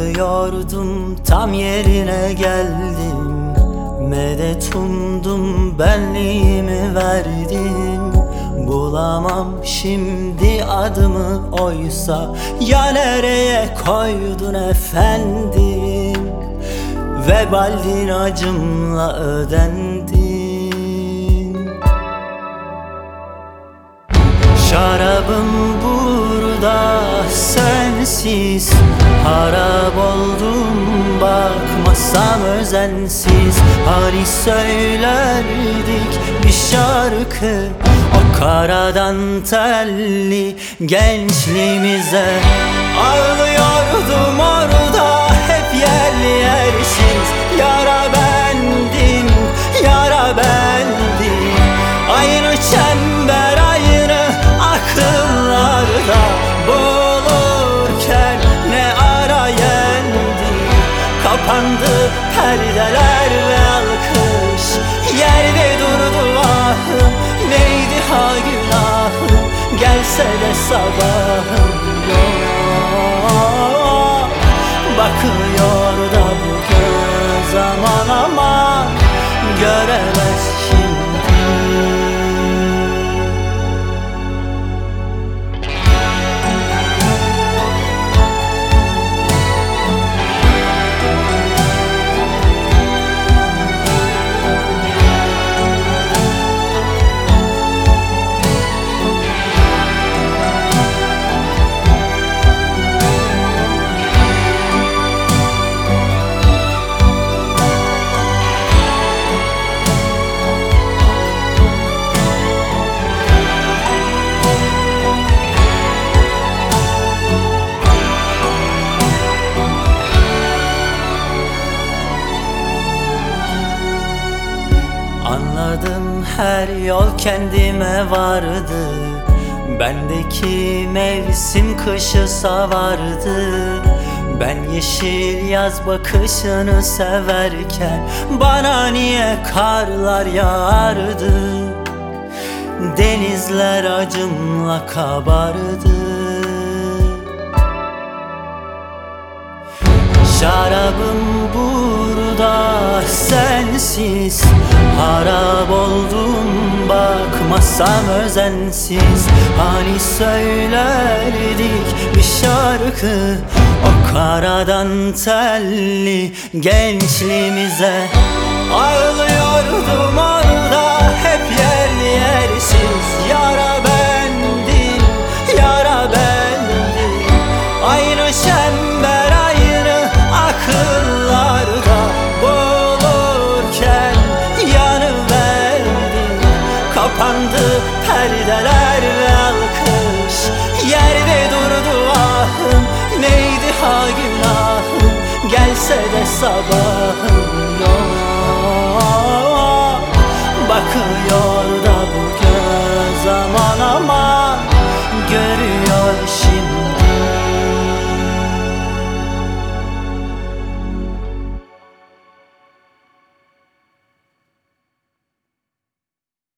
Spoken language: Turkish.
Ağlıyordum, tam yerine geldim. Medet umdum, benliğimi verdim. Bulamam şimdi adımı, oysa ya nereye koydun efendim? Vebaldin acımla ödendin. Şarabım burada sensiz, harap oldum bakmasam özensiz. Hani söylerdik bir şarkı o karadan telli gençliğimize. Ağlıyordum orada hep yerli yersiz. Yara bendim, yara bendim. Aynı çember, aynı akıllarda boğulurken ne ara yendi. Kapandı perdeler ve alkış, yerde durdu ahım. Neydi ha günahım, gelse de sabahım yok. Bakıyor da bu göz aman aman, göremez şimdi. Anladım, her yol kendime vardı. Bendeki mevsim kışı savardı. Ben yeşil yaz bakışını severken bana niye karlar yağardı? Denizler acımla kabardı. Şarabım burada sensiz, harap oldum bakmasam özensiz. Hani söylerdik bir şarkı o karadan telli gençliğimize. Ağlıyordum orada hep yerli yersiz. Yara bendim, yara bendim. Aynı çember, aynı akıllarda boğulurken yanıverdim. Kapandı perdeler ve alkış, yerde durdu ahım. Neydi ha günahım, gelse de sabahım yok. Bakıyor